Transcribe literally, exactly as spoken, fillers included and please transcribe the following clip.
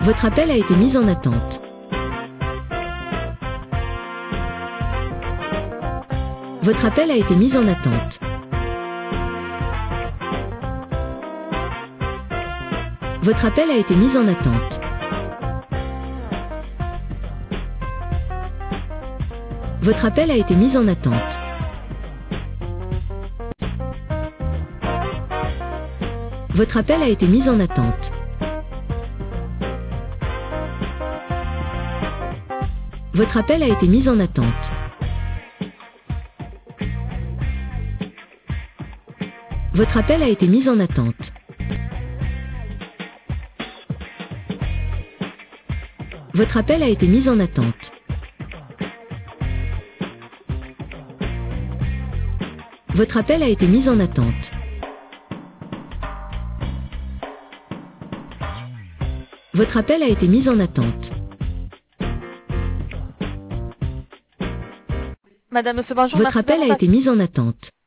Votre appel a été mis en attente. Votre appel a été mis en attente. Votre appel a été mis en attente. Votre appel a été mis en attente. Votre appel a été mis en attente. Votre appel a été mis en attente. Votre appel a été mis en attente. Votre appel a été mis en attente. Votre appel a été mis en attente. Votre appel a été mis en attente. Madame, monsieur, bonjour. Votre merci appel d'avoir a été mis en attente.